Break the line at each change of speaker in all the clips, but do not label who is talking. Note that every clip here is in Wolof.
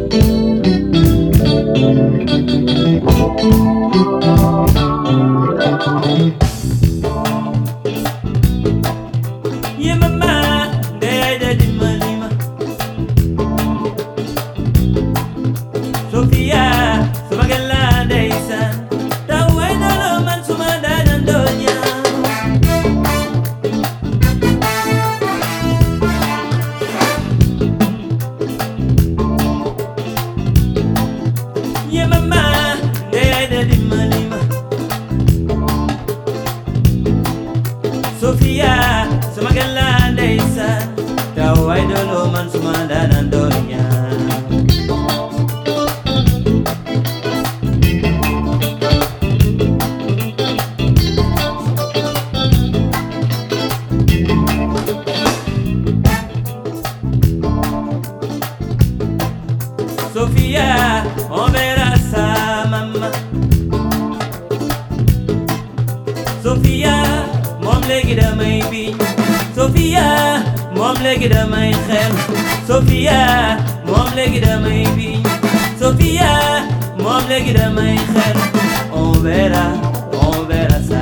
Sofia, sumagala ndeisa, tawai dolo man sumanda nandonya. Sofia, on verra ça, maman. Sofia, mom legi damay biñ. Sofia, mom legi damay xel. Sofia, mom legi damay biñ. Sofia, mom legi damay xel. On verra ça.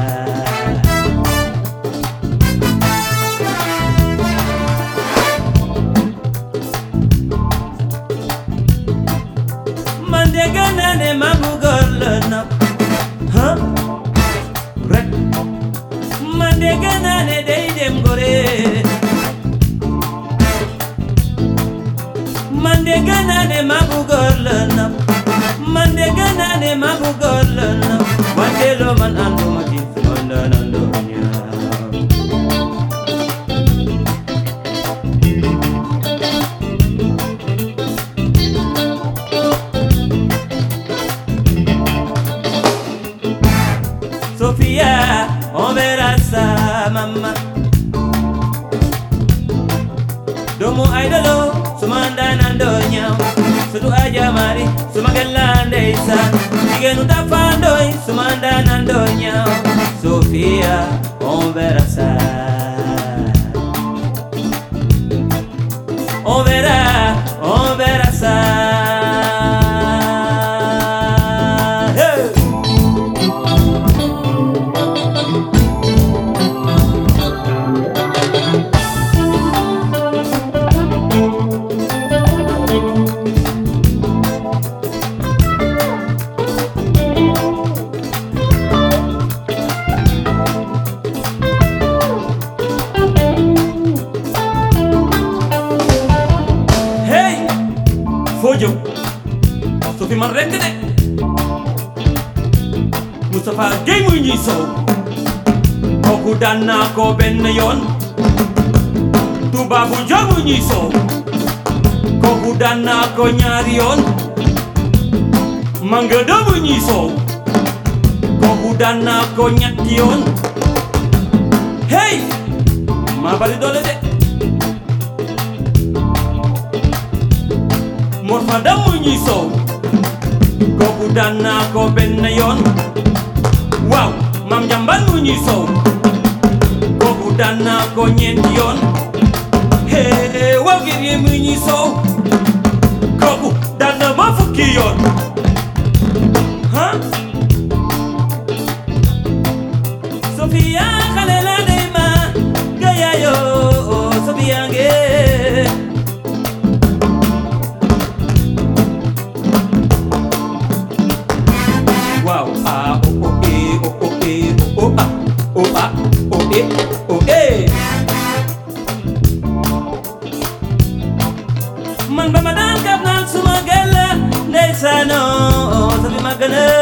Man de gana ne ma bu góor la nopp, huh? Rek man de gana ne day dem gore. Man de gana ne ma bu góor la nopp, man de gana ne ma bu góor la nopp. Wante lo man anduma ci sonda nando ñaaw. Sofia, on verra ça, maman. Domo idolo, sumanda nando ñaaw. Sudu aja mari, sumagala ndeisa. Jigenu tafandoi, sumanda nando ñaaw. Sofia, on verra ça. On verra ça. Hey! Fojo, Sophie man rek de Moustapha Gueye muy ñuy sow kooku daan naa ko benn yoon. Touba bu Njool muy ñuy sow kooku daan naa ko ñaari yoon. Manga do muy ñuy sow kooku daan naa ko ñetti yoon. Hey, maa bari doole de. Morfa dam muy ñuy sow kooku daan naa ko benn yoon. Waaw, Mam Njambal muy ñuy sow kooku daan naa ko ñeenti yoon. Hey, waaw Guerrier muy ñuy sow kooku daan na ma fukki yoon. Huh? Sofia xale la dey ma gayayo Sofia nge. Wow, ah, oh, oh, eh, oh, oh, eh, oh, oh, ah, oh, ah, oh, eh, oh, eh. Man ba ma daan kaf naan suma gella ndeysaano Sophie ma gën a.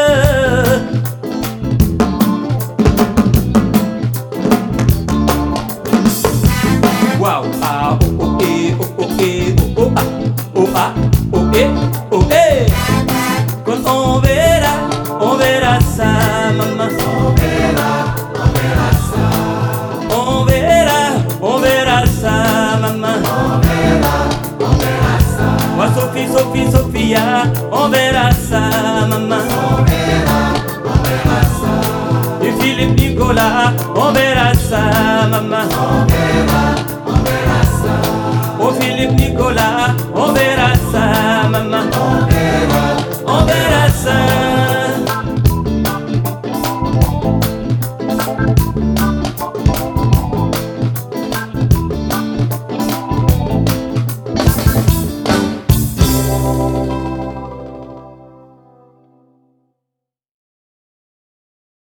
Wow, ah, oh, oh, eh, oh, oh, eh, oh, oh, ah, oh, ah, oh, eh, oh, eh. Kon on verra ça, maman. On verra ça. On verra ça, maman. On verra ça. Wa Sophia, on verra ça, maman. On verra ça. Et Philippe Nicolas, on verra ça, maman. On verra ça. Oh Philippe Nicolas, on verra